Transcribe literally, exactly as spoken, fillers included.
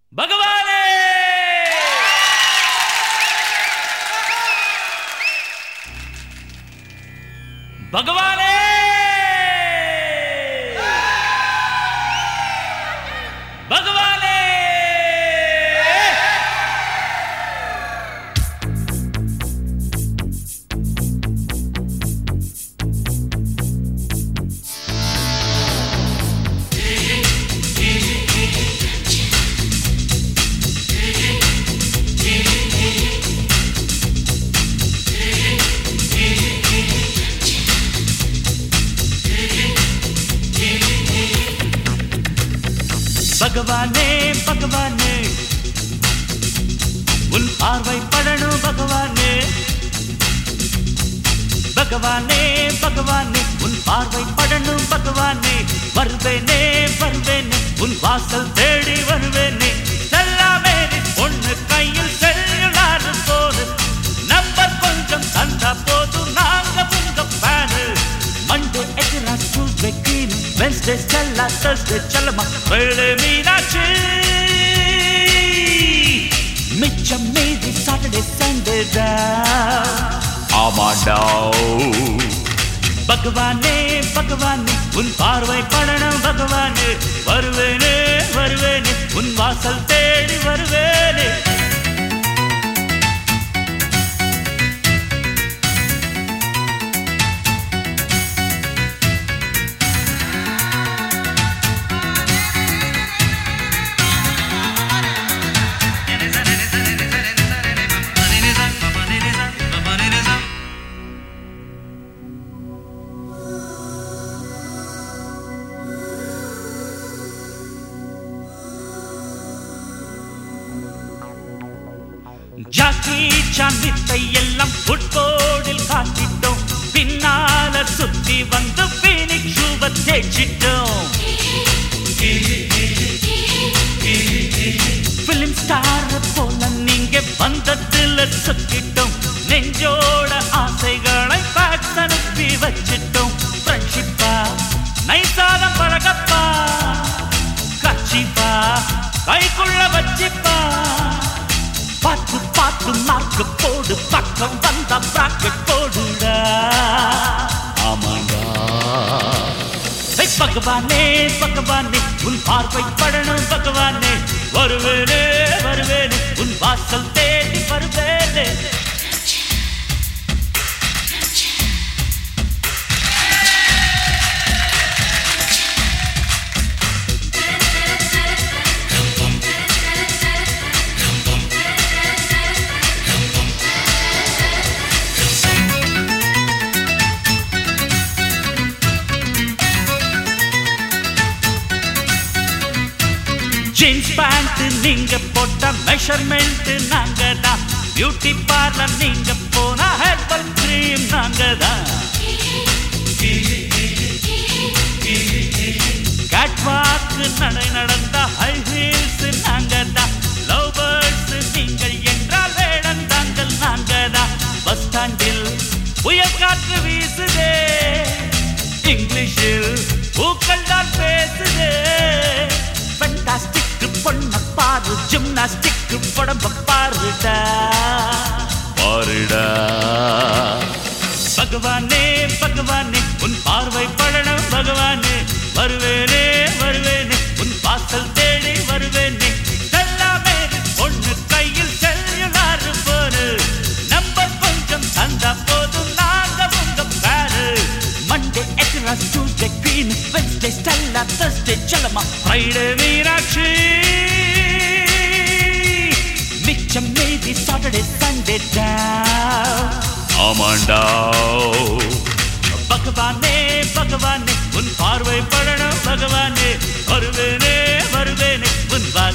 பகவானே பகவானே பகவானே பகவானே பகவானே உன் பார்வை படணும் பகவானே பகவானே பகவானே உன் பார்வை படணும் பகவானே வருவேனே வருவேனே உன் வாசல் தேடி வருவேனே செல்லாமே பொண்ணு கையில் செல்லுலாறு போது நம்பர் கொஞ்சம் தந்தா போதும் நாங்க உங்க பேனு Monday extra Tuesday cream Wednesday Stella Thursday செல்லமா ஃப்ரைடே மீனாட்சி மிச்சம் மீதி சாட்டர்டே சண்டே ஆமாண்டா பகவானே பகவானே உன் பார்வை படணும் பகவானே வருவேனே வருவேனே உன் வாசல் தேடி வருவேனே ஜாக்கி சாந்தித்தை எல்லாம் ஃபுட்போர்டில் காட்டிட்டோம் பின்னால சுத்தி வந்து பீனிக்ஸ் ஷூவை தேய்ச்சிட்டோம் பிலிம் ஸ்டார் போல நீங்க வந்ததுல சுத்திட்டோம் நெஞ்சோட ஆசைகளை பேக்ஸ் அனுப்பி வச்சிட்டோம் ஃப்ரெண்ட்ஷிப்பா நைசாதம் பழகப்பா கட்சிப்பா கைக்குள்ள வச்சிப்பா பாத்து பாத்து மார்க்கு போடு பக்கம் வந்த பிராக்கெட் போடுடா ஆமாண்டா பகவானே பகவானே உன் பார்வை படணும் பகவானே வருவேனே வருவேனே உன் வாசல் தேடி வருவேனே ஜீன்ஸ் பேண்ட் நீங்க போட்ட மெஷர்மெண்ட் நாங்க தான் பியூட்டி பார்லர் நீங்க போன ஹெர்பல் கிரீம் நாங்க தான் கேட்வாக் நடை நடந்த ஹை ஹீல்ஸ் நாங்க தான் லவ் பேர்ட்ஸ் நீங்கள் என்றால் வேடம் தாங்கள் நாங்க தான் பஸ் ஸ்டாண்டில் புயல் காற்று வீசுதே இங்கிலீஷில் பூக்கள் தான் பேசுதே ஃபண்டாஸ்டிக் பொண்ண பாரு ஜிம்னாஸ்டிக் படம்ப பாருடா பாருடா பகவானே பகவானே உன் பார்வை படணும் பகவானே வருவேனே வருவேனே உன் வாசல் தேடி வருவேனே செல்லாமே பொண்ணு கையில் செல்லுலாறு போரு நம்பர் கொஞ்சம் தந்தா போதும் நாங்க உங்க பேரு Monday extra Tuesday cream Wednesday Stella Thursday செல்லமா ஃப்ரைடே மீனாட்சி மிச்சம் மீதி சாட்டர்டே சண்டே ஆமாண்டா பகவானே பகவானே உன் பார்வை படணும் பகவானே வருவேனே வருவேனே உன்